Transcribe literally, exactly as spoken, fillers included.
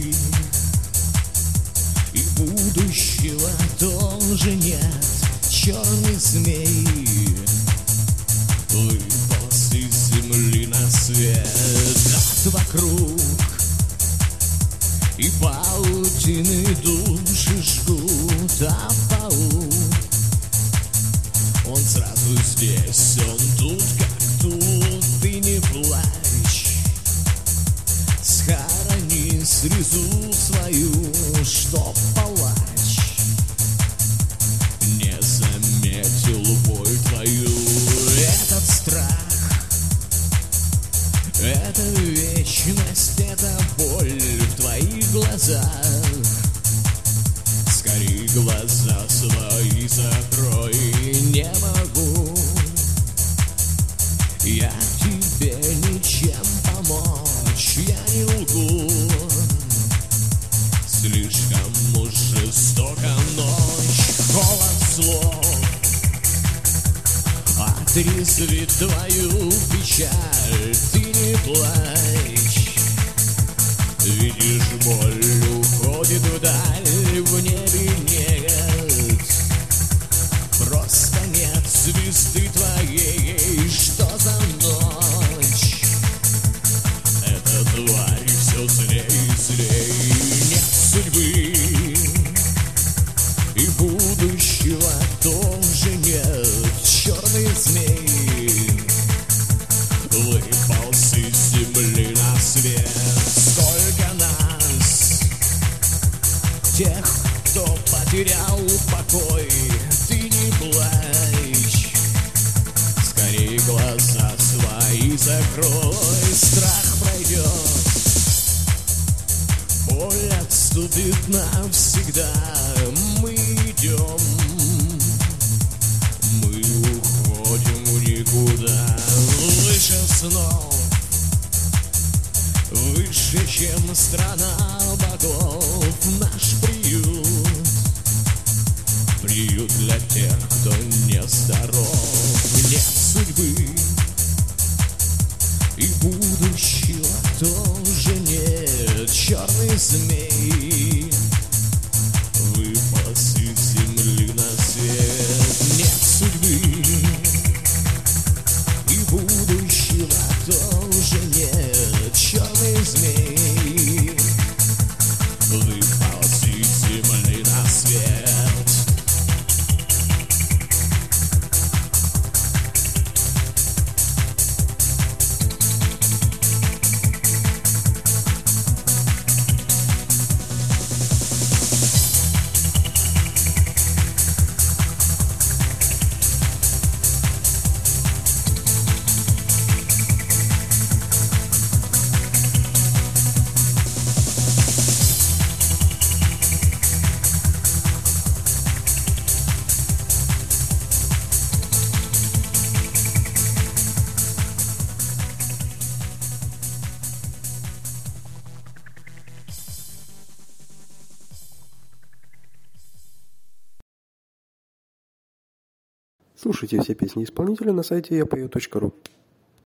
и будущего тоже нет. Черный змей выполз из земли на свет. Ад вокруг и паутины души жгут, а паук он сразу здесь, он тут как тут. Ты не плачь, схорони слезу свою, чтоб палач не заметил боль твою. Этот страх, это вечность, это боль в твоих глазах. Скорей глаза свои закрой, не могу я тебе ничем помочь, я не лгу. Слишком уж жестока ночь, холод слов отрезвит твою печаль. Ты не плачь, видишь, боль уходит вдаль, в небе нет, просто нет звезды твоей. Что за ночь? Эта тварь все злей и злей. Нет судьбы и будущего тоже нет. Черный змей выполз из земли на свет. Сколько нас, тех, кто потерял покой. Ты не плачь, скорей глаза свои закрой. Страх пройдет, боль отступит навсегда. Мы идем, мы уходим в никуда. Выше снов, выше, чем страна богов. Наш приют, приют для тех, кто нездоров. Нет судьбы и будущего тоже нет. Черный змей выполз из земли на свет. Нет судьбы и будущего тоже нет. Черный змей выполз из земли на свет. Слушайте все песни исполнителя на сайте я пою точка ру.